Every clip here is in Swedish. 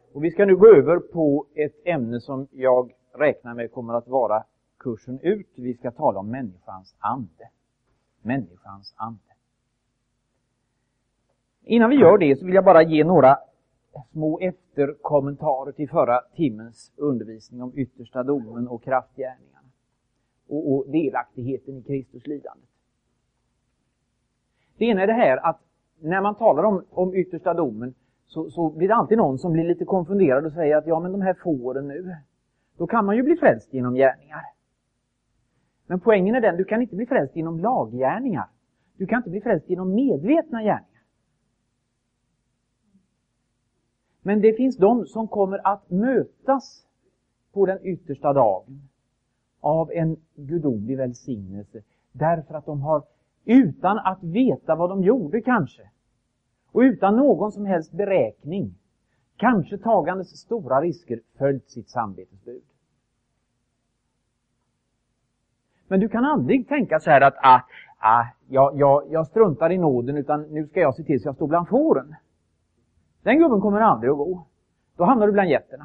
Och vi ska nu gå över på ett ämne som jag räknar med kommer att vara kursen ut. Vi ska tala om människans ande. Människans ande. Innan vi gör det så vill jag bara ge några små efterkommentarer till förra timmens undervisning om yttersta domen och kraftgärningarna. Och delaktigheten i Kristus lidande. Det ena är det här att när man talar om yttersta domen så blir det alltid någon som blir lite konfunderad och säger att ja, men de här fåren nu, då kan man ju bli frälst genom gärningar. Men poängen är den, du kan inte bli frälst genom laggärningar. Du kan inte bli frälst genom medvetna gärningar. Men det finns de som kommer att mötas på den yttersta dagen av en gudomlig välsignelse. Därför att de har, utan att veta vad de gjorde kanske, och utan någon som helst beräkning, kanske tagandes stora risker, följt sitt samvetesbud. Men du kan aldrig tänka så här att jag struntar i nåden, utan nu ska jag se till så jag står bland fåren. Den gubben kommer aldrig att gå. Då hamnar du bland getterna.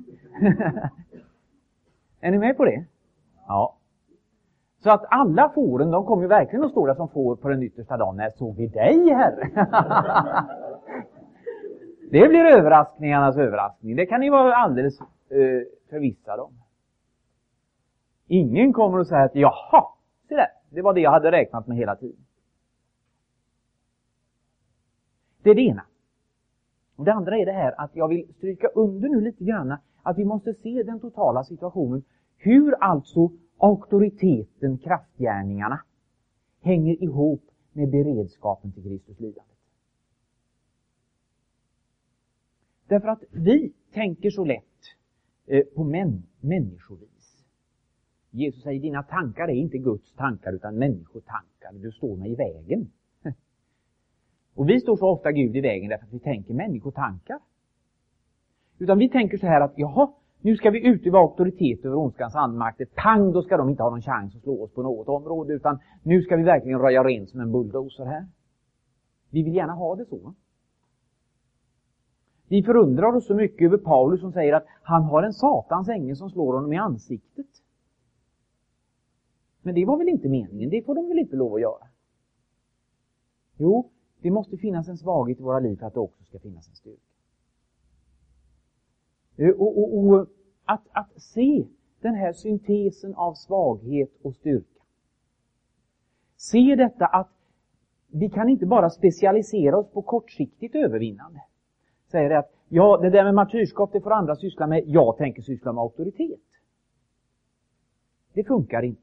Är ni med på det? Ja. Så att alla fåren, de kommer ju verkligen att stå där som får på den yttersta dagen. När såg vi dig, Herre? Det blir överraskningarnas överraskning. Det kan ni vara alldeles förvissade om. Ingen kommer att säga att jaha, se där, det var det jag hade räknat med hela tiden. Det är det ena. Och det andra är det här att jag vill stryka under nu lite grann att vi måste se den totala situationen. Hur alltså auktoriteten, kraftgärningarna hänger ihop med beredskapen till Kristus lidande. Därför att vi tänker så lätt på människovis. Jesus säger, dina tankar är inte Guds tankar utan människotankar. Du står mig i vägen. Och vi står så ofta Gud i vägen därför att vi tänker människotankar. Utan vi tänker så här att jaha, nu ska vi utöva auktoritet över ondskans andmakter. Pang, då ska de inte ha någon chans att slå oss på något område. Utan nu ska vi verkligen röja rent som en bulldozer här. Vi vill gärna ha det så. Vi förundrar oss så mycket över Paulus som säger att han har en satans ängel som slår honom i ansiktet. Men det var väl inte meningen, det får de väl inte lov att göra. Jo, det måste finnas en svaghet i våra liv för att det också ska finnas en styrka. Och att se den här syntesen av svaghet och styrka. Se detta att vi kan inte bara specialisera oss på kortsiktigt övervinnande. Säger det att ja, det där med martyrskap det får andra syssla med, jag tänker syssla med auktoritet. Det funkar inte.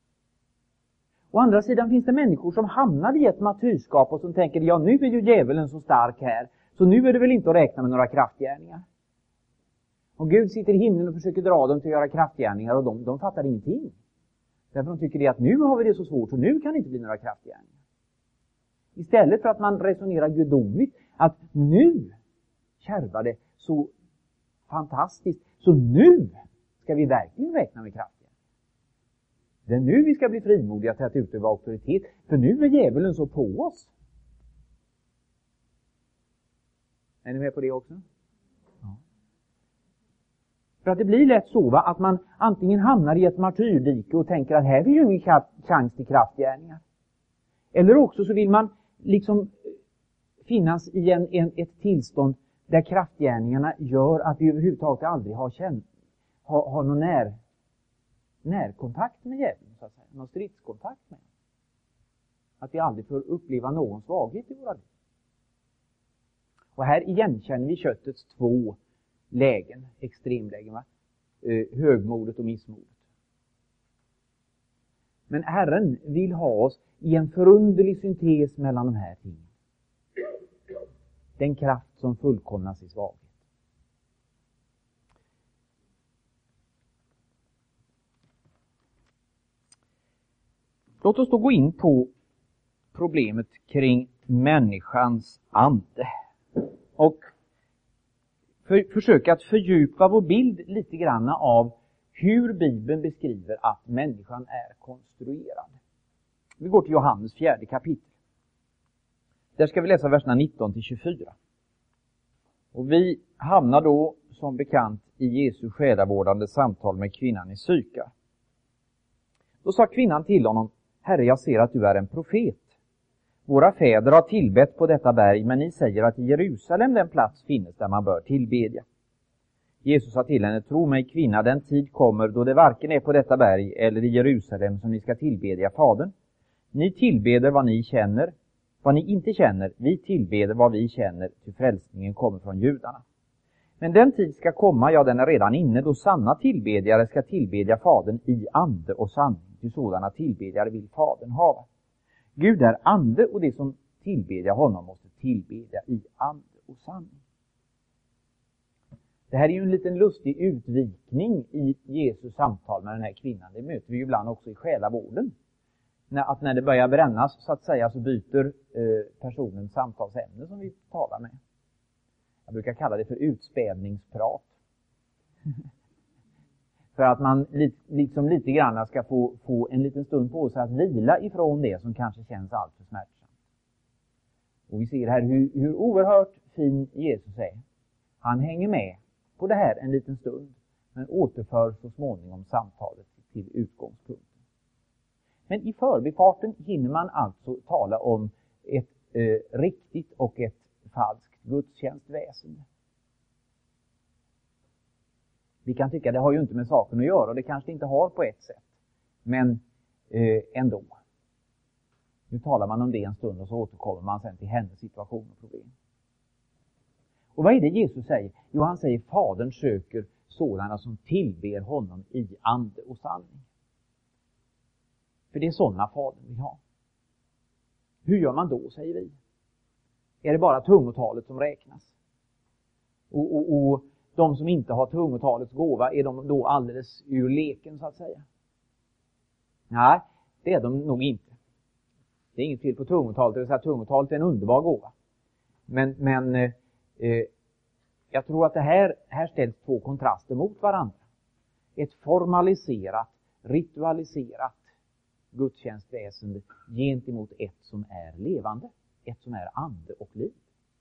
Å andra sidan finns det människor som hamnar i ett martyrskap och som tänker, ja nu är ju djävulen så stark här, så nu är det väl inte att räkna med några kraftgärningar. Och Gud sitter i himlen och försöker dra dem till att göra kraftgärningar och de fattar ingenting. Därför de tycker det att nu har vi det så svårt så nu kan det inte bli några kraftgärningar. Istället för att man resonerar gudomligt att nu kärvar det så fantastiskt, så nu ska vi verkligen räkna med kraftgärningar. Det är nu vi ska bli frimodiga till att utöva auktoritet, för nu är djävulen så på oss. Är ni med på det också? Ja. För att det blir lätt så att man antingen hamnar i ett martyrdike och tänker att här finns ju ingen chans till kraftgärningar. Eller också så vill man liksom finnas i ett tillstånd där kraftgärningarna gör att vi överhuvudtaget aldrig har någon närkontakt med djävulen, så att säga. Någon stridskontakt med. Att vi aldrig får uppleva någon svaghet i våra liv. Och här igenkänner vi köttets två lägen, extremlägen, va? Högmodet och missmodet. Men Herren vill ha oss i en förunderlig syntes mellan de här tingen. Den kraft som fullkomnas i svaghet. Låt oss då gå in på problemet kring människans ande. Och försöka att fördjupa vår bild lite grann av hur Bibeln beskriver att människan är konstruerad. Vi går till Johannes 4 kapitel. Där ska vi läsa verserna 19-24. Och vi hamnar då som bekant i Jesu själavårdande samtal med kvinnan i Sykar. Då sa kvinnan till honom: Herre, jag ser att du är en profet. Våra fäder har tillbett på detta berg, men ni säger att i Jerusalem den plats finnes där man bör tillbedja. Jesus sa till henne: tro mig, kvinna, den tid kommer då det varken är på detta berg eller i Jerusalem som ni ska tillbedja Fadern. Ni tillbeder vad ni känner, vad ni inte känner. Vi tillbeder vad vi känner, till frälsningen kommer från judarna. Men den tid ska komma, ja, den är redan inne, då sanna tillbedjare ska tillbedja Fadern i ande och sanning. Till sådana tillbedjare vill Fadern hava. Gud är ande, och det som tillbedjar honom måste tillbedja i ande och sanning. Det här är ju en liten lustig utvikning i Jesus samtal med den här kvinnan. Det möter vi ju ibland också i själavården. Att när det börjar brännas, så att säga, så byter personen samtalsämne som vi talar med. Jag brukar kalla det för utspädningsprat. För att man liksom lite grann ska få en liten stund på sig att vila ifrån det som kanske känns allt för smärtsamt. Och vi ser här hur oerhört fin Jesus är. Han hänger med på det här en liten stund, men återför så småningom samtalet till utgångspunkten. Men i förbifarten hinner man alltså tala om ett riktigt och ett falskt gudstjänstväsende. Vi kan tycka det har ju inte med saken att göra, och det kanske inte har på ett sätt. Men ändå. Nu talar man om det en stund och så återkommer man sen till hennes situation och problem. Och vad är det Jesus säger? Jo, han säger: Fadern söker sådana som tillber honom i ande och sanning. För det är sådana Fadern vill ha. Hur gör man då, säger vi? Är det bara tungotalet som räknas? Och de som inte har tungotalets gåva, är de då alldeles ur leken, så att säga? Nej, det är de nog inte. Det är inget fel på tungotalet, det vill säga tungotalet är en underbar gåva. Men jag tror att här ställs två kontraster mot varandra. Ett formaliserat, ritualiserat gudstjänstväsende gentemot ett som är levande, ett som är ande och liv.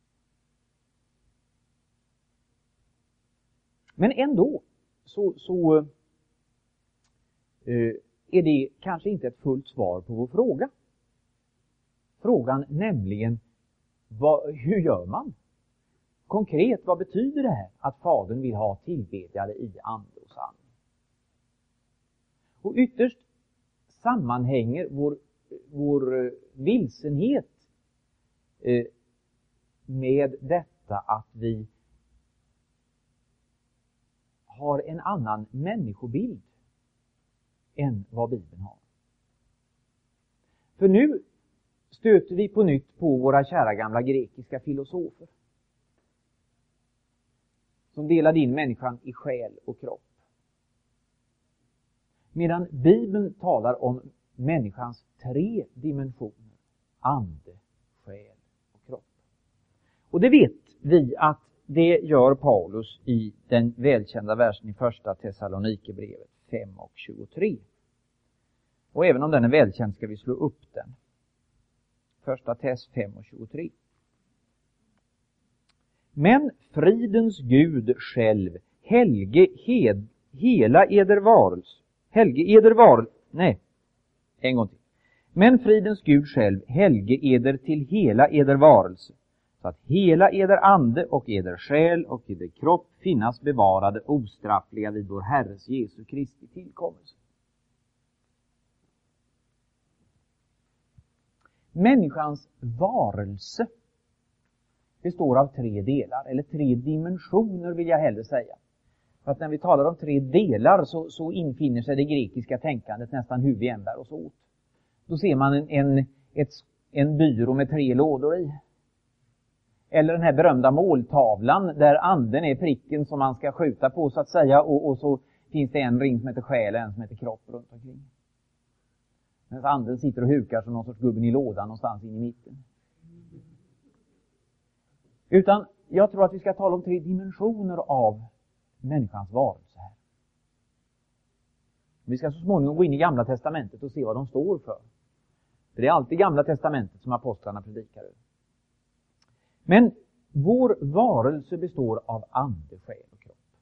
Men ändå så är det kanske inte ett fullt svar på vår fråga. Frågan nämligen, hur gör man? Konkret, vad betyder det här att Fadern vill ha tillbedjare i ande och sanning? Och ytterst sammanhänger vår vilsenhet med detta att vi har en annan människobild än vad Bibeln har. För nu stöter vi på nytt på våra kära gamla grekiska filosofer som delade in människan i själ och kropp. Medan Bibeln talar om människans 3 dimensioner: ande, själ och kropp. Och det vet vi att det gör Paulus i den välkända versen i första Thessalonikerbrevet 5:23. Och även om den är välkänd ska vi slå upp den. Första Tess 5:23. Men fridens Gud själv helge hela eder varelse. Men fridens Gud själv helge eder till hela eder varelse, så att hela eder ande och eder själ och eder kropp finnas bevarade ostraffliga vid vår Herres Jesu Kristi tillkommelse. Människans varelse består av 3 delar, eller 3 dimensioner vill jag hellre säga. För att när vi talar om 3 delar så infinner sig det grekiska tänkandet nästan hur vi än bär oss åt. Då ser man en byrå med 3 lådor i. Eller den här berömda måltavlan där anden är pricken som man ska skjuta på, så att säga. Och så finns det en ring som heter själ och en som heter kropp runt omkring. Medan anden sitter och hukar som någon sorts gubben i lådan någonstans in i mitten. Utan jag tror att vi ska tala om 3 dimensioner av människans varelse här. Vi ska så småningom gå in i Gamla testamentet och se vad de står för. För det är alltid Gamla testamentet som apostlarna predikar över. Men vår varelse består av ande, själ och kropp.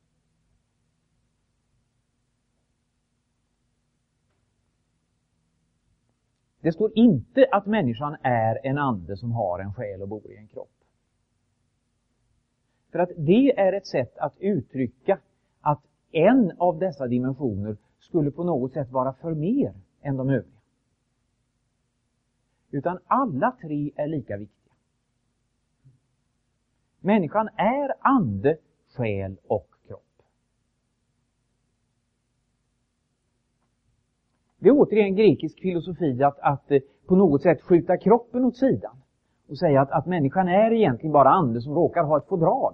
Det står inte att människan är en ande som har en själ och bor i en kropp. För att det är ett sätt att uttrycka att en av dessa dimensioner skulle på något sätt vara för mer än de övriga. Utan alla tre är lika viktiga. Människan är ande, själ och kropp. Det är återigen grekisk filosofi att på något sätt skjuta kroppen åt sidan och säga att människan är egentligen bara ande som råkar ha ett fodral.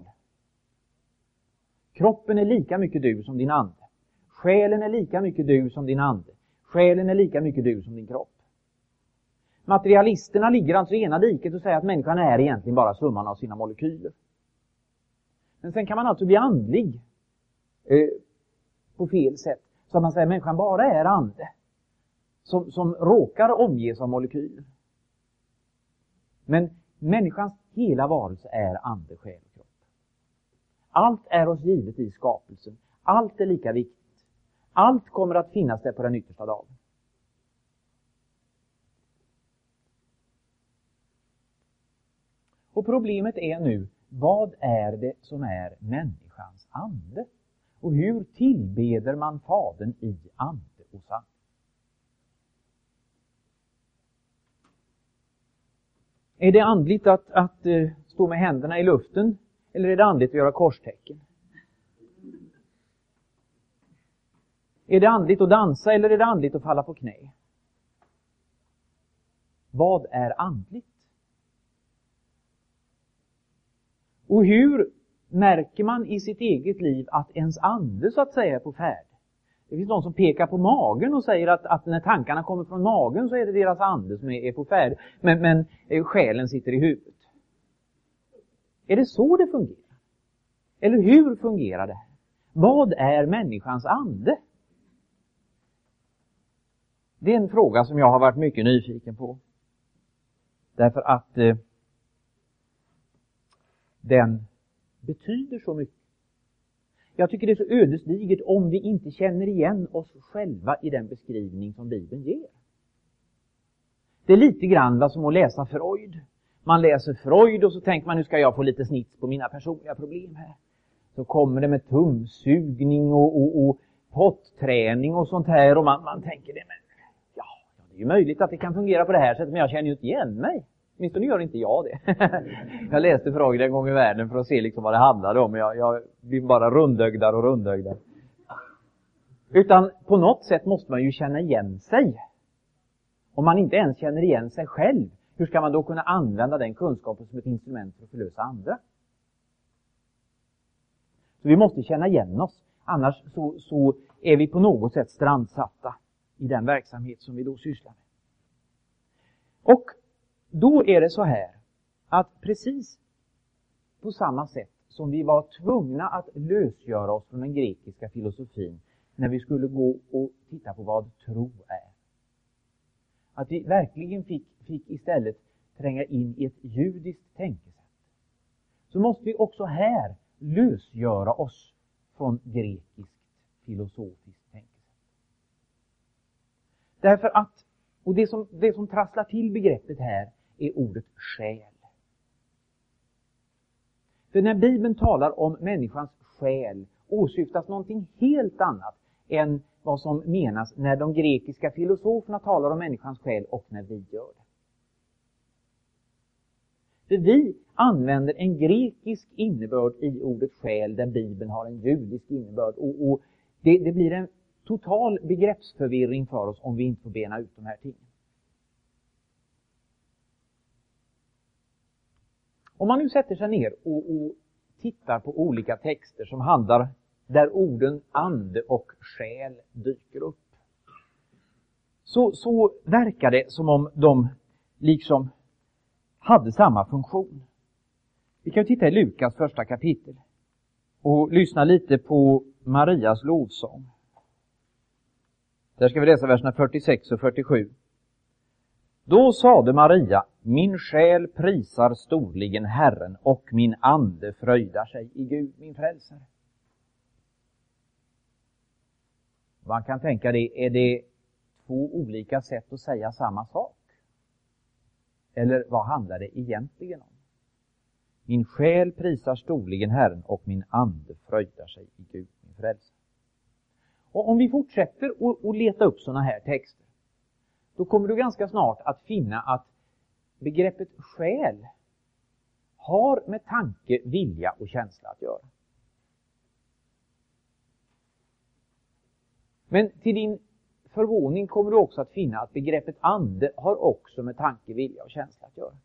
Kroppen är lika mycket du som din ande. Själen är lika mycket du som din ande. Själen är lika mycket du som din kropp. Materialisterna ligger alltså i ena diket och säger att människan är egentligen bara summan av sina molekyler. Men sen kan man alltså bli andlig på fel sätt. Så att man säger att människan bara är ande som råkar omges av molekyler. Men människans hela varelse är ande, själ och kropp. Allt är oss givet i skapelsen. Allt är lika viktigt. Allt kommer att finnas där på den yttersta dagen. Och problemet är nu, vad är det som är människans ande? Och hur tillbeder man Fadern i ande och sanning? Är det andligt att stå med händerna i luften? Eller är det andligt att göra korstecken? Är det andligt att dansa eller är det andligt att falla på knä? Vad är andligt? Och hur märker man i sitt eget liv att ens ande så att säga är på färd? Det finns någon som pekar på magen och säger att när tankarna kommer från magen så är det deras ande som är på färd. Men själen sitter i huvudet. Är det så det fungerar? Eller hur fungerar det? Vad är människans ande? Det är en fråga som jag har varit mycket nyfiken på. Därför att den betyder så mycket. Jag tycker det är så ödesdigert om vi inte känner igen oss själva i den beskrivning som Bibeln ger. Det är lite grann som att läsa Freud. Man läser Freud och så tänker man, nu ska jag få lite snitt på mina personliga problem här. Så kommer det med tumsugning och potträning och sånt här och man tänker det, men ja, det är ju möjligt att det kan fungera på det här sättet, men jag känner ju inte igen mig. Åtminstone gör inte jag det. Jag läste Freud en gång i världen för att se liksom vad det handlade om. Jag blir bara rundögdad. Utan på något sätt måste man ju känna igen sig. Om man inte ens känner igen sig själv, hur ska man då kunna använda den kunskapen som ett instrument för att förlösa andra? Så vi måste känna igen oss. Annars så är vi på något sätt strandsatta i den verksamhet som vi då sysslar med. Och då är det så här att precis på samma sätt som vi var tvungna att lösgöra oss från den grekiska filosofin när vi skulle gå och titta på vad tro är. Att vi verkligen fick istället tränga in i ett judiskt tänkesätt. Så måste vi också här lösgöra oss från grekiskt filosofiskt tänkesätt. Därför att, och det som trasslar till begreppet här är ordet själ. För när Bibeln talar om människans själ åsyftas någonting helt annat än vad som menas när de grekiska filosoferna talar om människans själ och när vi gör det. För vi använder en grekisk innebörd i ordet själ där Bibeln har en judisk innebörd. Och det blir en total begreppsförvirring för oss om vi inte får bena ut de här tingen. Om man nu sätter sig ner och tittar på olika texter som handlar där orden ande och själ dyker upp, så verkar det som om de liksom hade samma funktion. Vi kan titta i Lukas första kapitel och lyssna lite på Marias lovsång. Där ska vi läsa verserna 46 och 47. Då sade Maria, min själ prisar storligen Herren och min ande fröjdar sig i Gud, min frälsare. Man kan tänka det, är det två olika sätt att säga samma sak? Eller vad handlar det egentligen om? Min själ prisar storligen Herren och min ande fröjdar sig i Gud, min frälsare. Och om vi fortsätter att leta upp sådana här texter, då kommer du ganska snart att finna att begreppet själ har med tanke, vilja och känsla att göra. Men till din förvåning kommer du också att finna att begreppet ande har också med tanke, vilja och känsla att göra.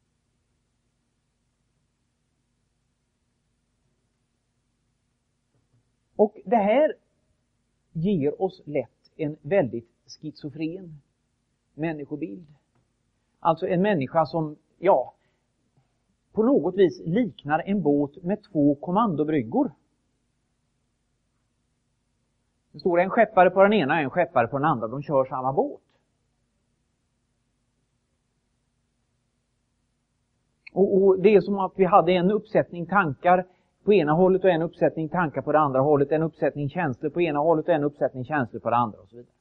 Och det här ger oss lätt en väldigt schizofren människobild. Alltså en människa som, på något vis liknar en båt med 2 kommandobryggor. Det står en skeppare på den ena och en skeppare på den andra. De kör samma båt. Och det är som att vi hade en uppsättning tankar på ena hållet och en uppsättning tankar på det andra hållet. En uppsättning känslor på ena hållet och en uppsättning känslor på det andra och så vidare.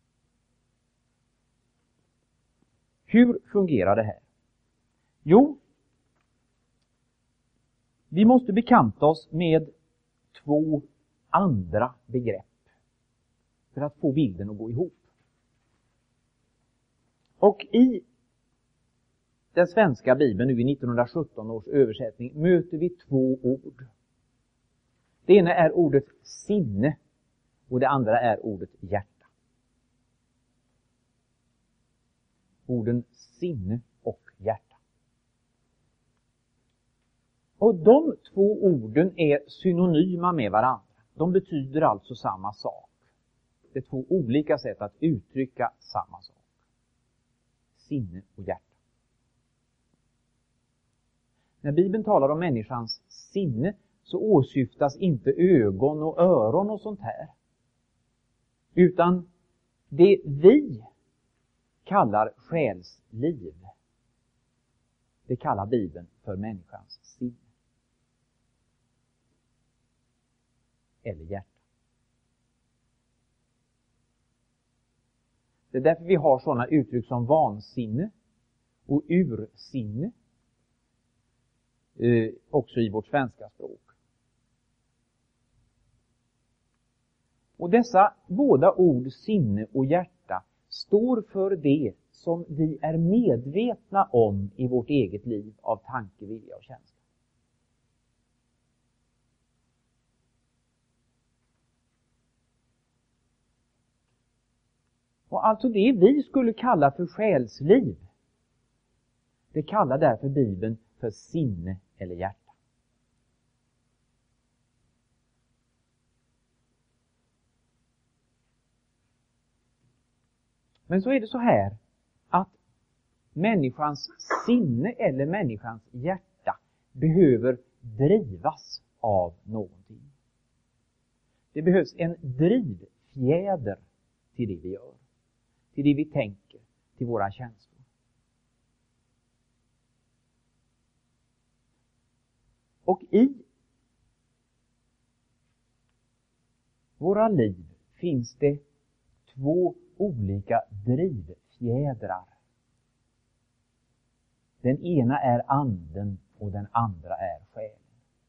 Hur fungerar det här? Jo, vi måste bekanta oss med 2 andra begrepp för att få bilden att gå ihop. Och i den svenska Bibeln nu i 1917 års översättning möter vi 2 ord. Det ena är ordet sinne och det andra är ordet hjärta. Orden sinne och hjärta. Och de 2 orden är synonyma med varandra. De betyder alltså samma sak. Det är 2 olika sätt att uttrycka samma sak. Sinne och hjärta. När Bibeln talar om människans sinne så åsyftas inte ögon och öron och sånt här. Utan det vi kallar själsliv, det kallar Bibeln för människans sinne. Eller hjärta. Det är därför vi har sådana uttryck som vansinne och ursinne också i vårt svenska språk. Och dessa båda ord, sinne och hjärta, står för det som vi är medvetna om i vårt eget liv av tanke, vilja och känsla. Och alltså det vi skulle kalla för själsliv, det kallar därför Bibeln för sinne eller hjärta. Men så är det så här att människans sinne eller människans hjärta behöver drivas av någonting. Det behövs en drivfjäder till det vi gör, till det vi tänker, till våra känslor. Och i våra liv finns det 2 olika drivfjädrar. Den ena är anden och den andra är själen.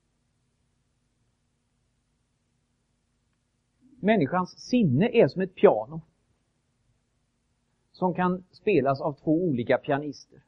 Människans sinne är som ett piano som kan spelas av 2 olika pianister.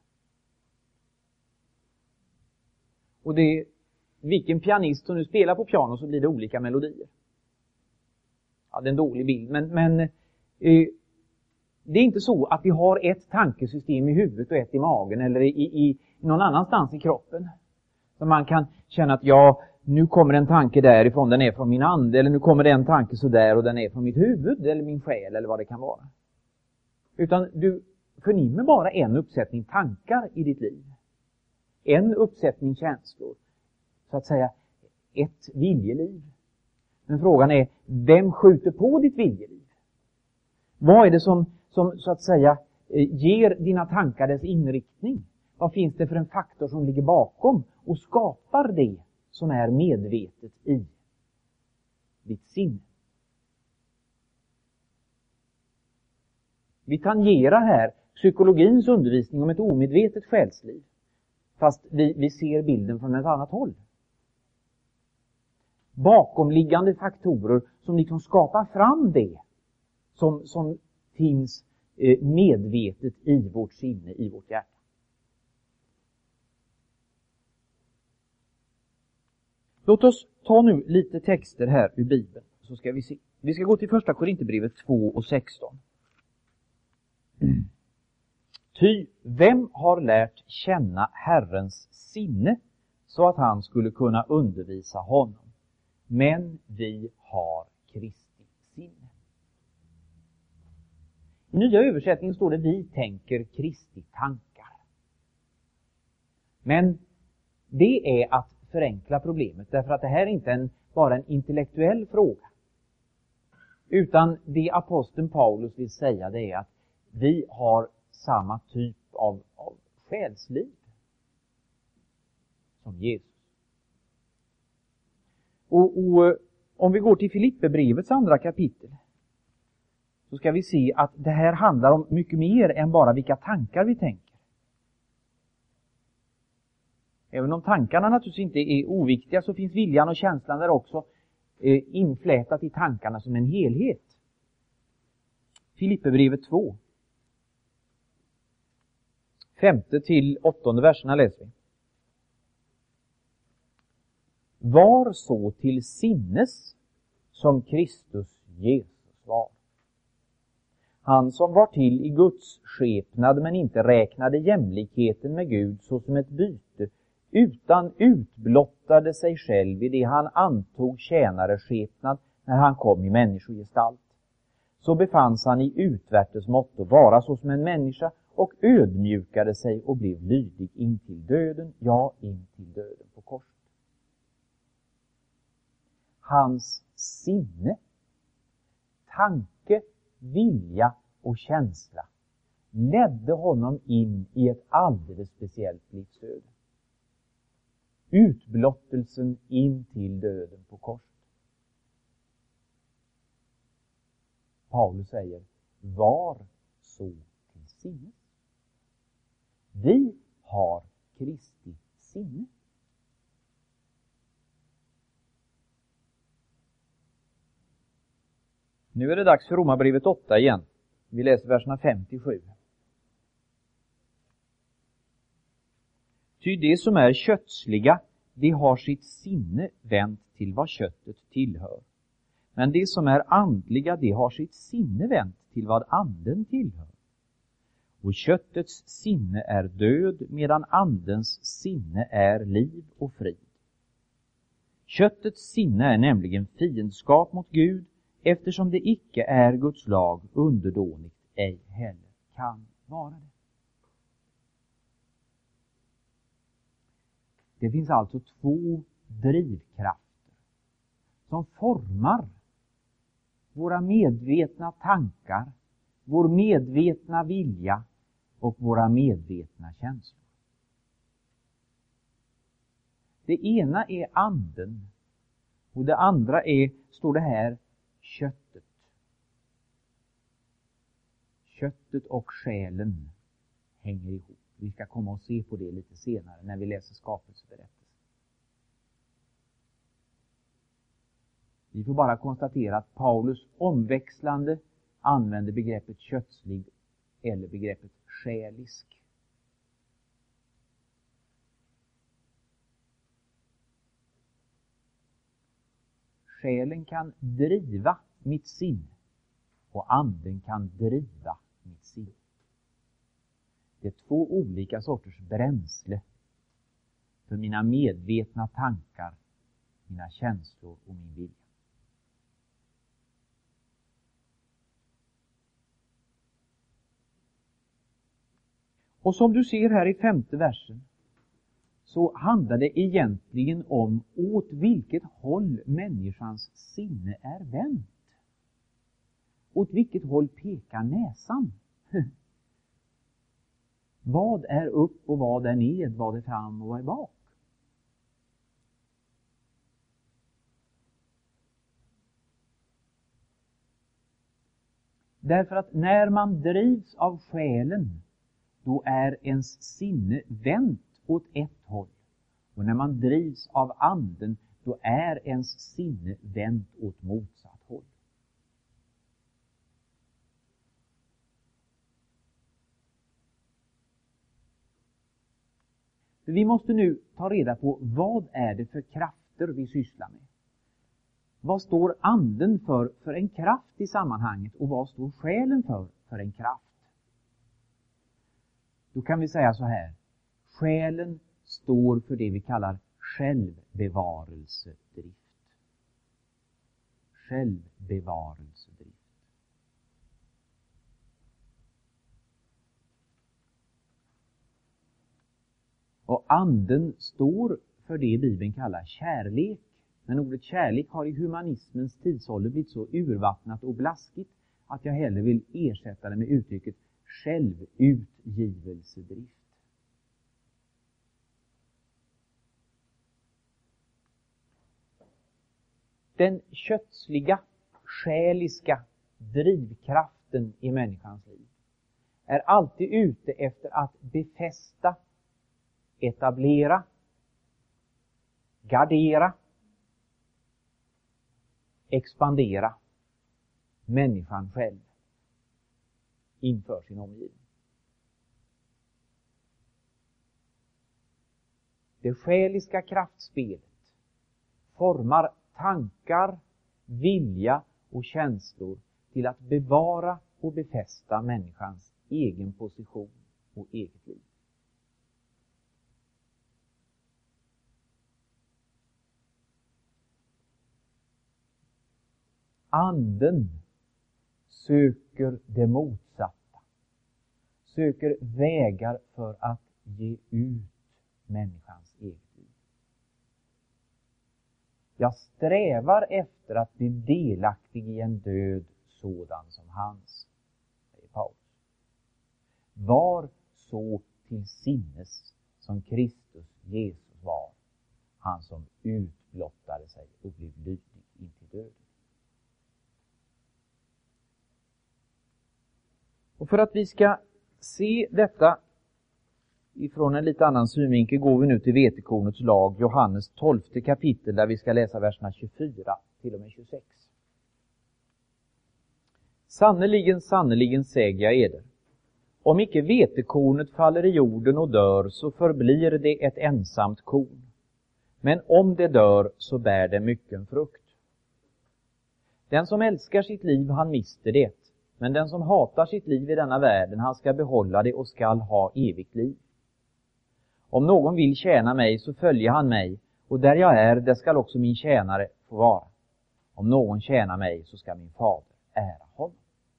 Och vilken pianist som nu spelar på piano så blir det olika melodier. Ja, det är en dålig bild, men det är inte så att vi har ett tankesystem i huvudet och ett i magen eller i någon annanstans i kroppen. Så man kan känna att nu kommer en tanke därifrån, den är från min ande, eller nu kommer det en tanke så där och den är från mitt huvud eller min själ eller vad det kan vara. Utan du förnimmer bara en uppsättning tankar i ditt liv. En uppsättning känslor. Så att säga ett viljeliv. Men frågan är, vem skjuter på ditt viljeliv? Vad är det som så att säga ger dina tankar dess inriktning? Vad finns det för en faktor som ligger bakom och skapar det som är medvetet i ditt sinne? Vi tangerar här psykologins undervisning om ett omedvetet själsliv. Fast vi ser bilden från ett annat håll. Bakomliggande faktorer som liksom skapar fram det som finns medvetet i vårt sinne, i vårt hjärta. Låt oss ta nu lite texter här ur Bibeln, så ska vi se. Vi ska gå till första Korinthierbrevet 2:16. Ty vem har lärt känna Herrens sinne så att han skulle kunna undervisa honom? Men vi har Kristi sinne. I nya översättningen står det: vi tänker Kristi tankar. Men det är att förenkla problemet, därför att det här är inte bara en intellektuell fråga. Utan det aposteln Paulus vill säga, det är att vi har samma typ av själsliv som Jesus. Och om vi går till Filipperbrevets 2 kapitel, så ska vi se att det här handlar om mycket mer än bara vilka tankar vi tänker. Även om tankarna naturligtvis inte är oviktiga, så finns viljan och känslan där också inflätat i tankarna som en helhet. Filipperbrevet 2. 5-8 verserna läser vi. Var så till sinnes som Kristus Jesus var. Han som var till i Guds skepnad men inte räknade jämlikheten med Gud såsom ett byte, utan utblottade sig själv i det han antog tjänareskepnad när han kom i människogestalt. Så befanns han i utvärtes mått att vara såsom en människa och ödmjukade sig och blev lydig in till döden, ja, in till döden på korset. Hans sinne, tanke, vilja och känsla ledde honom in i ett alldeles speciellt livsöde. Utblottelsen in till döden på korset. Paulus säger: var så till sinnes. Vi har Kristi sinne. Nu är det dags för Romarbrevet 8 igen. Vi läser verserna 5-7. Ty det som är kötsliga, de har sitt sinne vänt till vad köttet tillhör. Men det som är andliga, de har sitt sinne vänt till vad anden tillhör. Och köttets sinne är död, medan andens sinne är liv och frid. Köttets sinne är nämligen fiendskap mot Gud, eftersom det icke är Guds lag underdånigt, ej heller kan vara det. Det finns alltså två drivkrafter som formar våra medvetna tankar, vår medvetna vilja och våra medvetna känslor. Det ena är anden och det andra är, står det här, köttet. Köttet och själen hänger ihop. Vi ska komma och se på det lite senare när vi läser skapelseberättelsen. Vi får bara konstatera att Paulus omväxlande använder begreppet kötslig eller begreppet själisk. Själen kan driva mitt sinne och anden kan driva mitt sinne. Det är två olika sorters bränsle för mina medvetna tankar, mina känslor och min vilja. Och som du ser här i 5:e versen så handlar det egentligen om åt vilket håll människans sinne är vänt. Åt vilket håll pekar näsan? Vad är upp och vad är ned, vad är fram och vad är bak? Därför att när man drivs av själen, då är ens sinne vänt åt ett håll. Och när man drivs av anden, då är ens sinne vänt åt motsatt håll. Vi måste nu ta reda på vad är det för krafter vi sysslar med. Vad står anden för en kraft i sammanhanget och vad står själen för en kraft? Då kan vi säga så här. Själen står för det vi kallar självbevarelsedrift. Självbevarelsedrift. Och anden står för det Bibeln kallar kärlek. Men ordet kärlek har i humanismens tidsålder blivit så urvattnat och blaskigt att jag hellre vill ersätta det med uttrycket självutgivelsedrift. Den kötsliga, själiska drivkraften i människans liv är alltid ute efter att befästa, etablera, gardera, expandera människan själv inför sin omgivning. Det själiska kraftspelet formar tankar, vilja och känslor till att bevara och befästa människans egen position och eget liv. Anden söker det motsatta, söker vägar för att ge ut människans eget liv. Jag strävar efter att bli delaktig i en död sådan som hans, säger Paulus. Var så till sinnes som Kristus Jesus var, han som utblottade sig och blev lydig intill döden. Och för att vi ska se detta ifrån en lite annan synvinkel går vi nu till vetekornets lag, Johannes 12 kapitel, där vi ska läsa verserna 24 till och med 26. Sannerligen, sannerligen säger jag eder, om icke vetekornet faller i jorden och dör, så förblir det ett ensamt korn. Men om det dör, så bär det mycken frukt. Den som älskar sitt liv, han mister det. Men den som hatar sitt liv i denna världen, han ska behålla det och skall ha evigt liv. Om någon vill tjäna mig, så följer han mig, och där jag är, där skall också min tjänare få vara. Om någon tjänar mig, så ska min fader ära honom.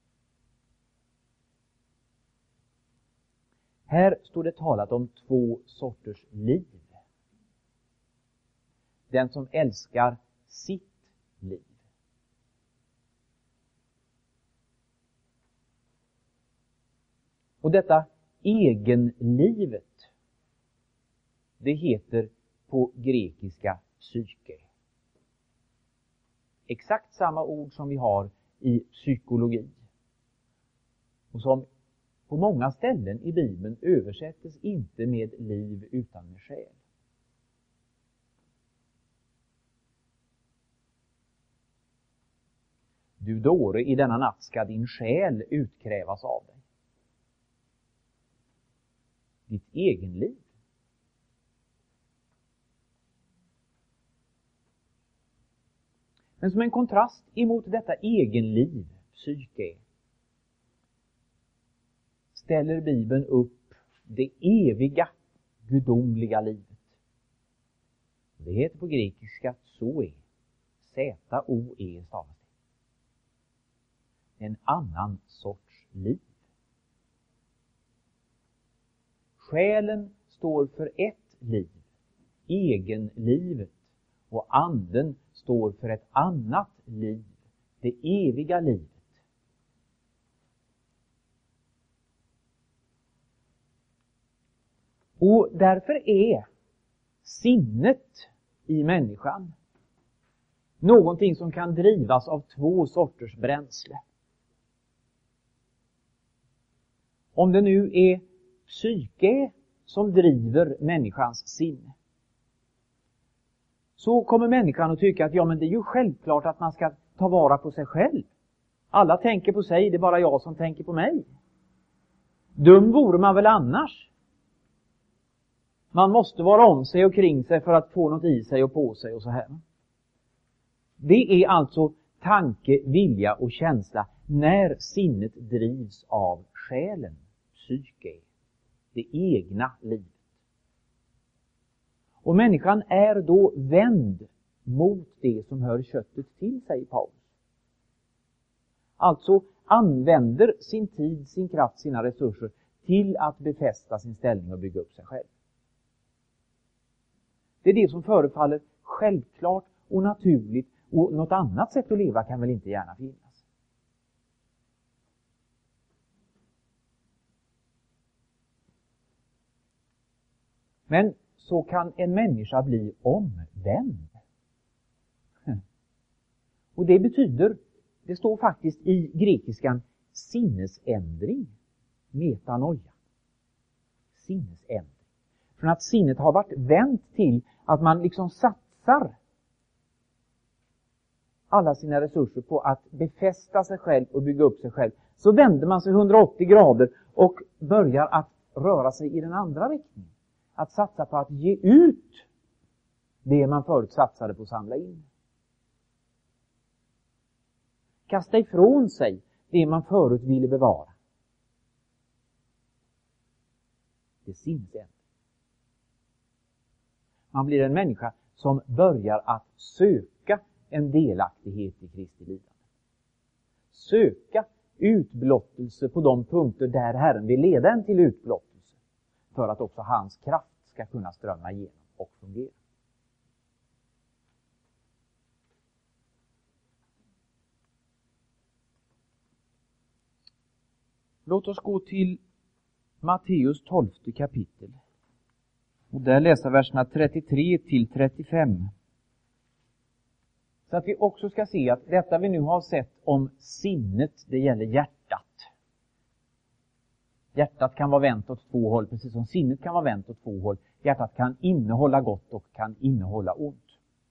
Här står det talat om två sorters liv. Den som älskar sitt liv. Och detta egenlivet, det heter på grekiska psyke. Exakt samma ord som vi har i psykologi. Och som på många ställen i Bibeln översättes inte med liv utan med själ. Du dåre, i denna natt ska din själ utkrävas av dig. Ditt egenliv. Men som en kontrast emot detta egenliv, psyke, ställer Bibeln upp det eviga, gudomliga livet. Det heter på grekiska zoe. Z-O-E stavas det. En annan sorts liv. Själen står för ett liv, egenlivet, och anden står för ett annat liv, det eviga livet. Och därför är sinnet i människan någonting som kan drivas av två sorters bränsle. Om det nu är psyke som driver människans sinne, så kommer människan att tycka att ja, men det är ju självklart att man ska ta vara på sig själv. Alla tänker på sig, det är bara jag som tänker på mig. Dum vore man väl annars. Man måste vara om sig och kring sig för att få något i sig och på sig och så här. Det är alltså tanke, vilja och känsla när sinnet drivs av själen, psyke, det egna livet. Och människan är då vänd mot det som hör köttet till, säger Paulus. Alltså använder sin tid, sin kraft, sina resurser till att befästa sin ställning och bygga upp sig själv. Det är det som förefaller självklart och naturligt, och något annat sätt att leva kan väl inte gärna finnas. Men så kan en människa bli omvänd. Och det betyder, det står faktiskt i grekiskan, sinnesändring, metanoia. Sinnesändring. Från att sinnet har varit vänt till att man liksom satsar alla sina resurser på att befästa sig själv och bygga upp sig själv, så vänder man sig 180 grader och börjar att röra sig i den andra riktningen. Att satsa på att ge ut det man förut satsade på att samla in. Kasta ifrån sig det man förut ville bevara. Det är sinnesändring. Man blir en människa som börjar att söka en delaktighet i Kristi lidande. Söka utblottelse på de punkter där Herren vill leda en till utblottelse, för att också hans kraft ska kunna strömma igenom och fungera. Låt oss gå till Matteus 12 kapitel. Och där läsa verserna 33 till 35. Så att vi också ska se att detta vi nu har sett om sinnet, det gäller hjärtat. Hjärtat kan vara vänt åt två håll, precis som sinnet kan vara vänt åt två håll. Hjärtat kan innehålla gott och kan innehålla ont.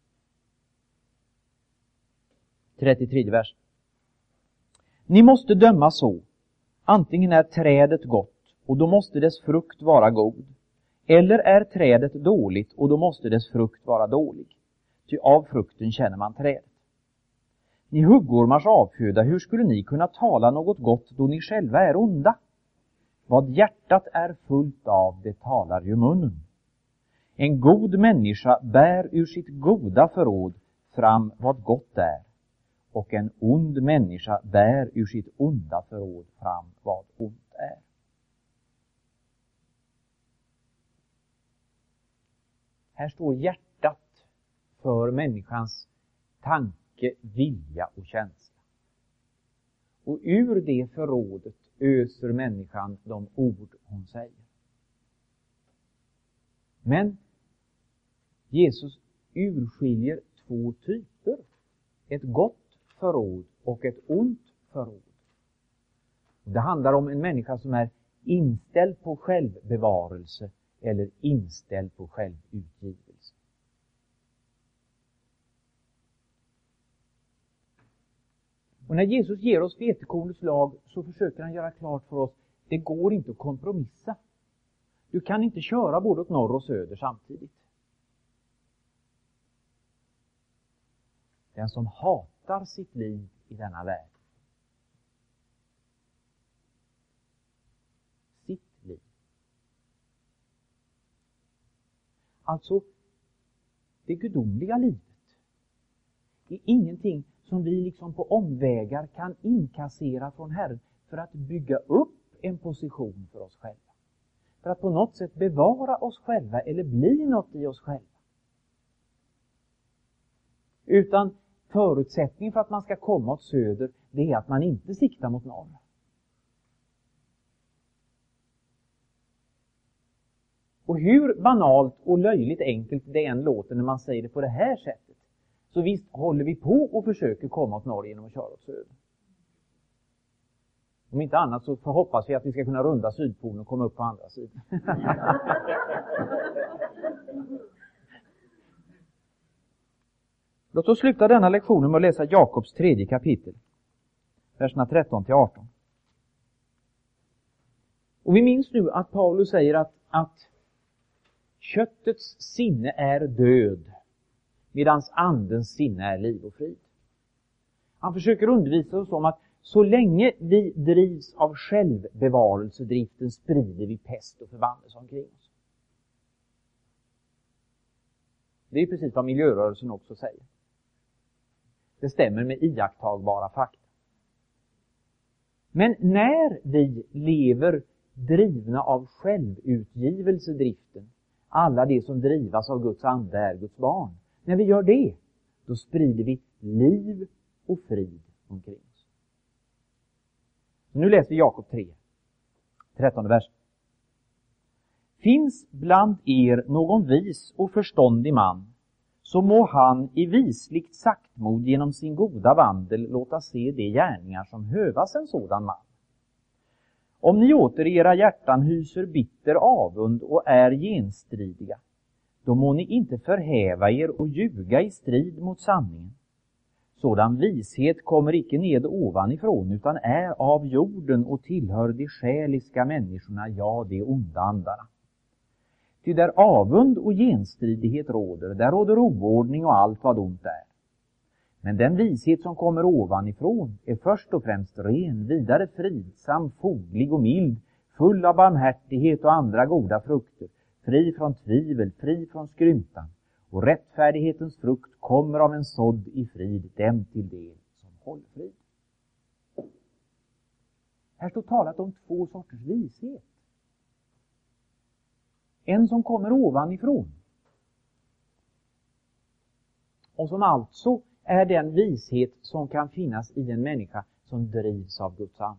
33 vers. Ni måste döma så. Antingen är trädet gott, och då måste dess frukt vara god. Eller är trädet dåligt, och då måste dess frukt vara dålig. Ty av frukten känner man trädet. Ni huggormars avföda, hur skulle ni kunna tala något gott då ni själva är onda? Vad hjärtat är fullt av, det talar ju munnen. En god människa bär ur sitt goda förråd fram vad gott är. Och en ond människa bär ur sitt onda förråd fram vad ont är. Här står hjärtat för människans tanke, vilja och känsla. Och ur det förrådet öser människan de ord hon säger. Men Jesus urskiljer två typer. Ett gott förråd och ett ont förråd. Det handlar om en människa som är inställd på självbevarelse eller inställd på självutgivelse. Och när Jesus ger oss vetekornets lag så försöker han göra klart för oss, det går inte att kompromissa. Du kan inte köra både åt norr och söder samtidigt. Den som hatar sitt liv i denna värld, sitt liv. Alltså, det gudomliga livet är ingenting som vi liksom på omvägar kan inkassera från Herren för att bygga upp en position för oss själva. För att på något sätt bevara oss själva eller bli något i oss själva. Utan förutsättningen för att man ska komma åt söder, det är att man inte siktar mot norr. Och hur banalt och löjligt enkelt det än låter när man säger det på det här sättet, så visst håller vi på och försöker komma åt norr genom att köra åt söder. Om inte annat så hoppas vi att vi ska kunna runda Sydpolen och komma upp på andra sidan. Låt oss sluta denna lektionen med att läsa Jakobs 3:e kapitel. Verserna 13-18. Och vi minns nu att Paulus säger att köttets sinne är död, medans andens sinne är liv och frid. Han försöker undervisa oss om att så länge vi drivs av självbevarelsedriften sprider vi pest och förbannelse omkring oss. Det är precis vad miljörörelsen också säger. Det stämmer med iakttagbara fakta. Men när vi lever drivna av självutgivelsedriften, alla de som drivas av Guds ande är Guds barn. När vi gör det, då sprider vi liv och frid omkring oss. Nu läser vi Jakob 3, 13 vers. Finns bland er någon vis och förståndig man, så må han i visligt saktmod genom sin goda vandel låta se de gärningar som hövas en sådan man. Om ni åter i era hjärtan hyser bitter avund och är genstridiga, då må ni inte förhäva er och ljuga i strid mot sanningen. Sådan vishet kommer icke ned ovanifrån, utan är av jorden och tillhör de själiska människorna, ja, de onda andarna. Ty där avund och genstridighet råder, där råder oordning och allt vad ont är. Men den vishet som kommer ovanifrån är först och främst ren, vidare fridsam, foglig och mild, full av barmhärtighet och andra goda frukter, fri från tvivel, fri från skrymtan. Och rättfärdighetens frukt kommer av en sådd i frid, dem till del som håller frid. Här står talat om två sorters vishet. En som kommer ovanifrån. Och som alltså är den vishet som kan finnas i en människa som drivs av Guds ande.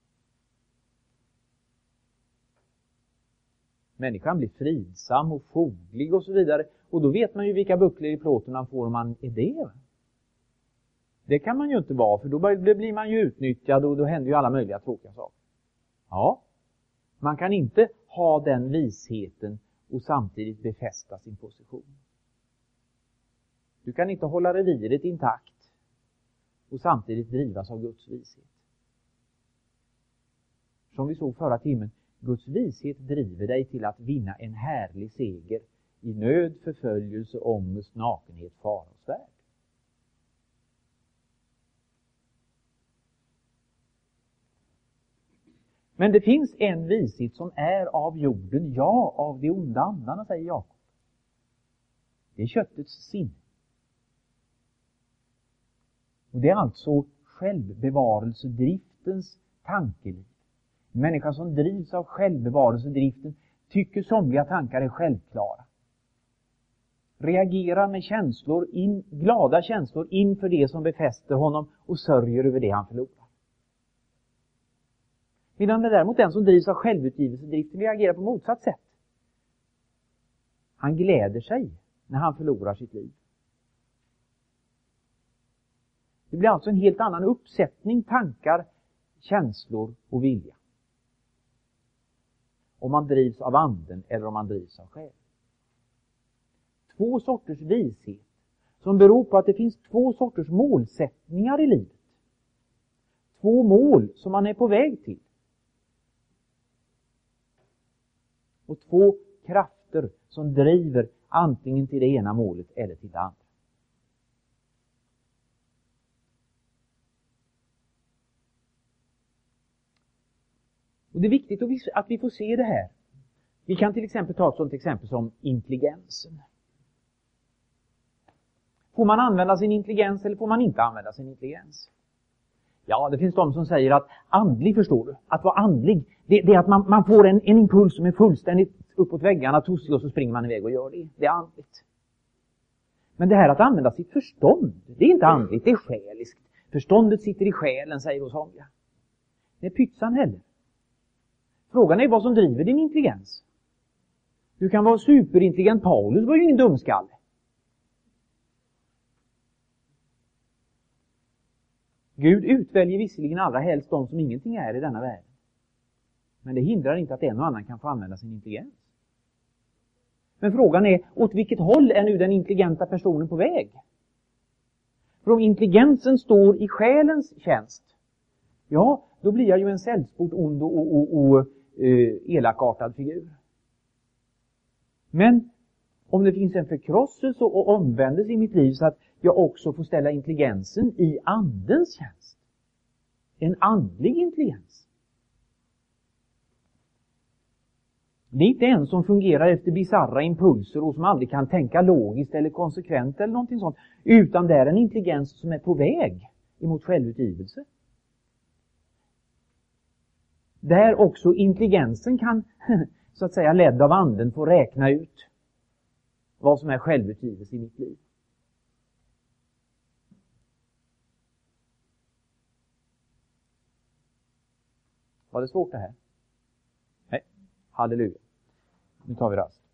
Människan blir fridsam och foglig och så vidare. Och då vet man ju vilka bucklor i plåten man får om man är det. Det kan man ju inte vara, för då blir man ju utnyttjad och då händer ju alla möjliga tråkiga saker. Ja, man kan inte ha den visheten och samtidigt befästa sin position. Du kan inte hålla reviret intakt och samtidigt drivas av Guds vishet. Som vi såg förra timmen, Guds vishet driver dig till att vinna en härlig seger i nöd, förföljelse, ångest, nakenhet, fara och svärd. Men det finns en vishet som är av jorden, ja, av de onda andarna, säger Jakob. Det är köttets sinne. Och det är alltså självbevarelsedriftens tankeliv. En människa som drivs av självbevarelsedriften tycker somliga tankar är självklara. Reagerar med känslor, glada känslor inför det som befäster honom och sörjer över det han förlorar. Medan det däremot den som drivs av självutgivelsedriften reagerar på motsatt sätt. Han gläder sig när han förlorar sitt liv. Det blir alltså en helt annan uppsättning tankar, känslor och vilja. Om man drivs av anden eller om man drivs av själ. Två sorters vishet som beror på att det finns två sorters målsättningar i livet. Två mål som man är på väg till. Och två krafter som driver antingen till det ena målet eller till det andra. Och det är viktigt att vi får se det här. Vi kan till exempel ta ett sådant exempel som intelligensen. Får man använda sin intelligens eller får man inte använda sin intelligens? Ja, det finns de som säger att andlig, förstår du, att vara andlig, det är att man får en impuls som är fullständigt uppåt väggarna, tossig, och så springer man iväg och gör det. Det är andligt. Men det här att använda sitt förstånd, det är inte andligt, det är själiskt. Förståndet sitter i själen, säger hos somliga. Det är pytsan heller. Frågan är vad som driver din intelligens. Du kan vara superintelligent. Paulus var ju ingen dumskalle. Gud utväljer visserligen allra helst de som ingenting är i denna världen. Men det hindrar inte att en och annan kan få använda sin intelligens. Men frågan är, åt vilket håll är nu den intelligenta personen på väg? För om intelligensen står i själens tjänst, ja, då blir jag ju en sällsport ond och elakartad figur. Men om det finns en förkrosselse och omvändelse i mitt liv så att jag också får ställa intelligensen i andens tjänst. En andlig intelligens. Det är inte en som fungerar efter bizarra impulser och som aldrig kan tänka logiskt eller konsekvent eller någonting sånt. Utan det är en intelligens som är på väg emot självutgivelse. Där också intelligensen kan, så att säga, ledd av anden få räkna ut vad som är självutgivelse i mitt liv. Var det svårt det här? Nej. Halleluja. Nu tar vi rast.